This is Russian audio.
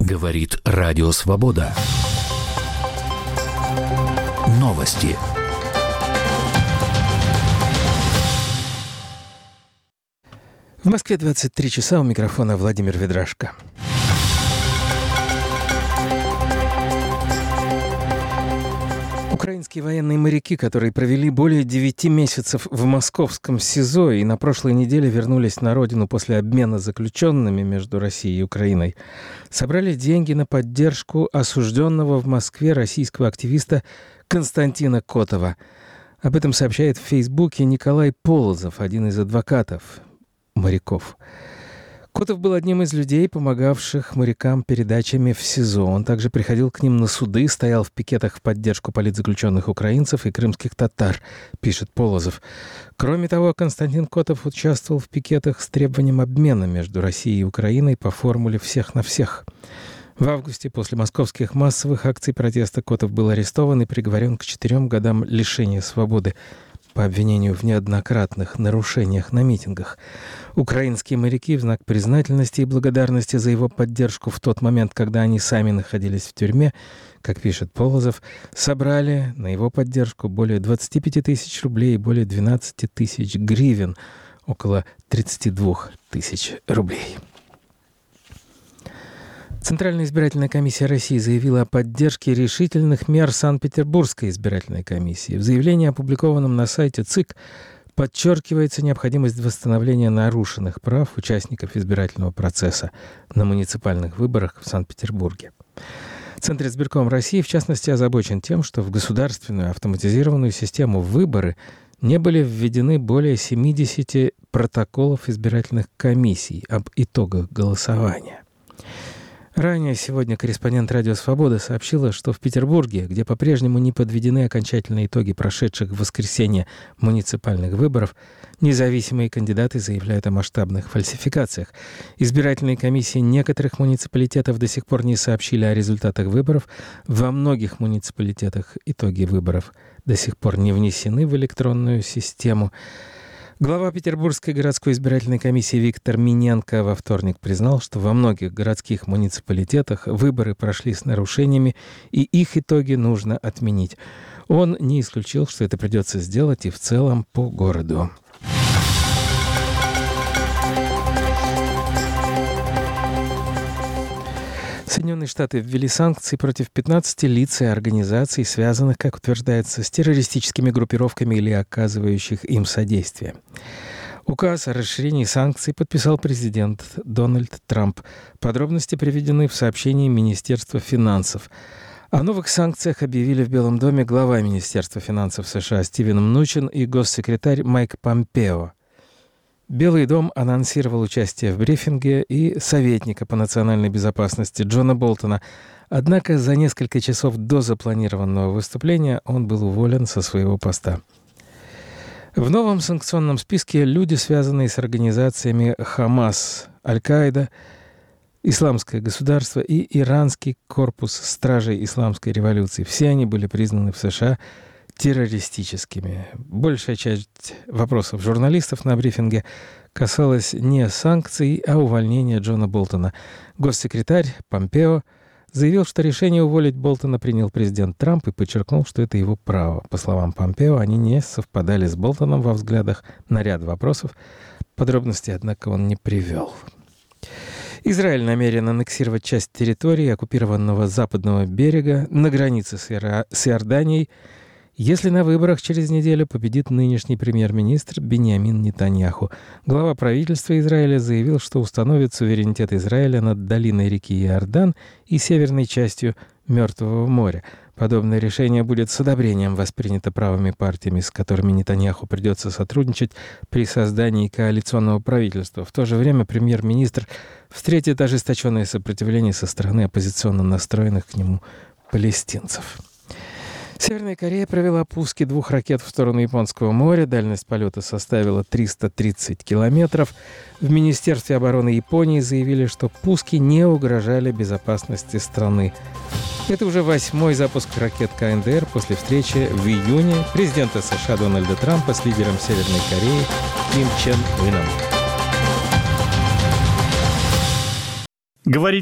Говорит Радио Свобода. Новости. В Москве 23 часа, у микрофона Владимир Ведрашко. Украинские военные моряки, которые провели более 9 месяцев в московском СИЗО и на прошлой неделе вернулись на родину после обмена заключенными между Россией и Украиной, собрали деньги на поддержку осужденного в Москве российского активиста Константина Котова. Об этом сообщает в Фейсбуке Николай Полозов, один из адвокатов моряков. Котов был одним из людей, помогавших морякам передачами в СИЗО. Он также приходил к ним на суды, стоял в пикетах в поддержку политзаключенных украинцев и крымских татар, пишет Полозов. Кроме того, Константин Котов участвовал в пикетах с требованием обмена между Россией и Украиной по формуле «всех на всех». В августе после московских массовых акций протеста Котов был арестован и приговорен к 4 годам лишения свободы по обвинению в неоднократных нарушениях на митингах. Украинские моряки в знак признательности и благодарности за его поддержку в тот момент, когда они сами находились в тюрьме, как пишет Полозов, собрали на его поддержку более 25 тысяч рублей и более 12 тысяч гривен, около 32 тысяч рублей. Центральная избирательная комиссия России заявила о поддержке решительных мер Санкт-Петербургской избирательной комиссии. В заявлении, опубликованном на сайте ЦИК, подчеркивается необходимость восстановления нарушенных прав участников избирательного процесса на муниципальных выборах в Санкт-Петербурге. Центризбирком России, в частности, озабочен тем, что в государственную автоматизированную систему выборы не были введены более 70 протоколов избирательных комиссий об итогах голосования. Ранее сегодня корреспондент «Радио Свобода» сообщила, что в Петербурге, где по-прежнему не подведены окончательные итоги прошедших в воскресенье муниципальных выборов, независимые кандидаты заявляют о масштабных фальсификациях. Избирательные комиссии некоторых муниципалитетов до сих пор не сообщили о результатах выборов. Во многих муниципалитетах итоги выборов до сих пор не внесены в электронную систему. Глава Петербургской городской избирательной комиссии Виктор Миненко во вторник признал, что во многих городских муниципалитетах выборы прошли с нарушениями, и их итоги нужно отменить. Он не исключил, что это придется сделать и в целом по городу. Соединенные Штаты ввели санкции против 15 лиц и организаций, связанных, как утверждается, с террористическими группировками или оказывающих им содействие. Указ о расширении санкций подписал президент Дональд Трамп. Подробности приведены в сообщении Министерства финансов. О новых санкциях объявили в Белом доме глава Министерства финансов США Стивен Мнучин и госсекретарь Майк Помпео. Белый дом анонсировал участие в брифинге и советника по национальной безопасности Джона Болтона. Однако за несколько часов до запланированного выступления он был уволен со своего поста. В новом санкционном списке люди, связанные с организациями Хамас, Аль-Каида, Исламское государство и Иранский корпус стражей исламской революции. Все они были признаны в США террористическими. Большая часть вопросов журналистов на брифинге касалась не санкций, а увольнения Джона Болтона. Госсекретарь Помпео заявил, что решение уволить Болтона принял президент Трамп и подчеркнул, что это его право. По словам Помпео, они не совпадали с Болтоном во взглядах на ряд вопросов. Подробностей, однако, он не привел. Израиль намерен аннексировать часть территории оккупированного западного берега на границе с Иорданией, если на выборах через неделю победит нынешний премьер-министр Биньямин Нетаньяху. Глава правительства Израиля заявил, что установит суверенитет Израиля над долиной реки Иордан и северной частью Мертвого моря. Подобное решение будет с одобрением воспринято правыми партиями, с которыми Нетаньяху придется сотрудничать при создании коалиционного правительства. В то же время премьер-министр встретит ожесточенное сопротивление со стороны оппозиционно настроенных к нему палестинцев. Северная Корея провела пуски 2 ракет в сторону Японского моря. Дальность полета составила 330 километров. В Министерстве обороны Японии заявили, что пуски не угрожали безопасности страны. Это уже 8-й запуск ракет КНДР после встречи в июне президента США Дональда Трампа с лидером Северной Кореи Ким Чен Ыном.